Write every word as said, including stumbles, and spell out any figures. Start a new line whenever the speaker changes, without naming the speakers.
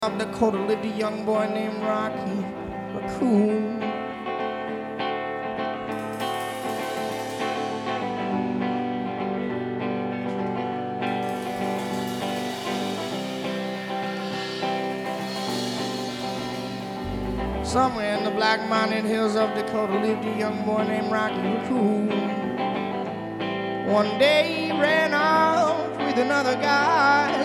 South Dakota lived a young boy named Rocky Raccoon. Somewhere in the Black Mountain Hills of Dakota lived a young boy named Rocky Raccoon. One day he ran off with another guy.